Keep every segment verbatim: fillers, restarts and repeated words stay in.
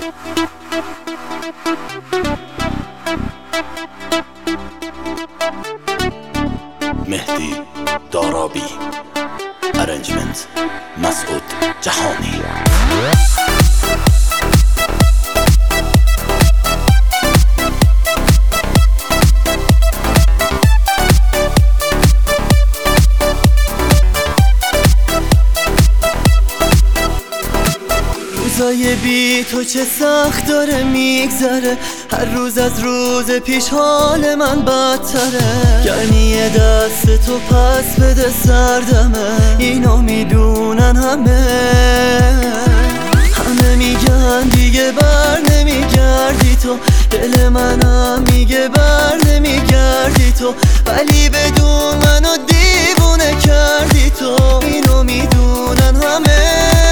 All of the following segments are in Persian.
مهدی دارابی، ارنجمنت مسعود جهانی. روزای بی تو چه سخت داره میگذره، هر روز از روز پیش حال من بدتره. گرمی دست تو پس بده سردمه، اینو میدونن همه. همه میگن دیگه بر نمیگردی تو، دل منم میگه بر نمیگردی تو، ولی بدون منو دیوونه کردی تو، اینو میدونن همه.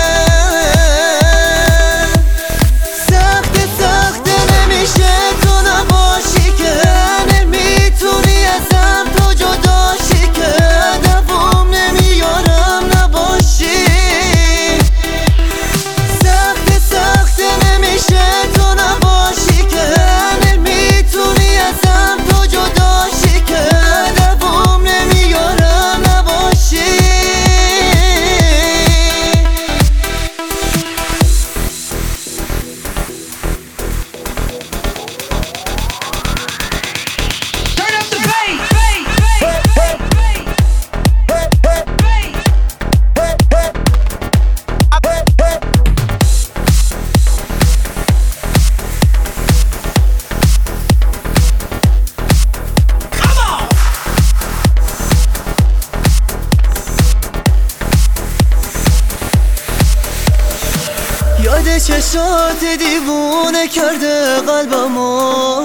یاد چشات دیوونه کرده قلبمو،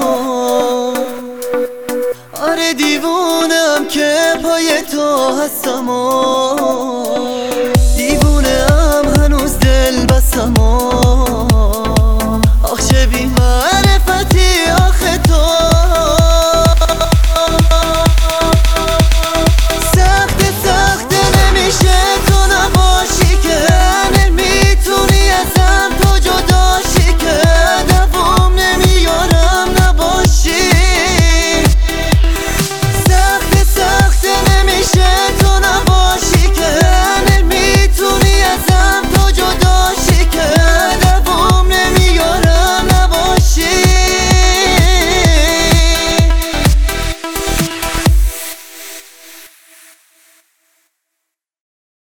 آره دیوونم که پای تو هستم، دیوونم هنوز دل بستم.